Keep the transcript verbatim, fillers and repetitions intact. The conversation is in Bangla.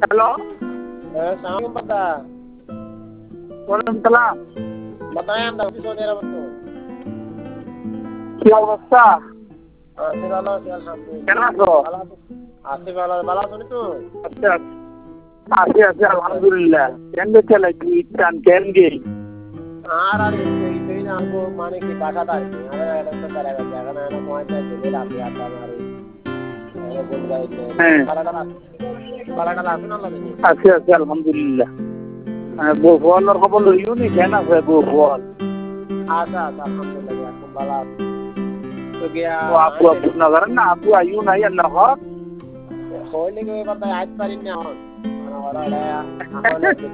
Hello Eh, Assalamualaikum Bata. ওয়ালাইকুম সালাম। Bata yang dah bisa ni rapat tu. কি অবস্থা? Asyik bala, asyik alhamdulillah. কেমন আছো? Bala tu. Asyik bala, bala tu ni tu. আচ্ছা আছি আছি আলহামদুলিল্লাহ। কেন বেঁচে লাগি টান কেন গে? আর আর itu itu ini aku mana ki baca tadi. Ada ada tu cara baca. Karena anak mau aja jadi rapi apa hari. Ada benda itu. হ্যাঁ Bala dah, bala dah langsung nama ni. আছি আছি আলহামদুলিল্লাহ। বউ ফোয়ালের খবর লইও নি কেন আছে বউ ফোয়াল? Asa, asa alhamdulillah aku bala. Tu dia. ও আপু আপু নগর না আপু আইও নাই আল্লাহ হক। Holy ke Bata ayat parin ni awak. Mana orang ada.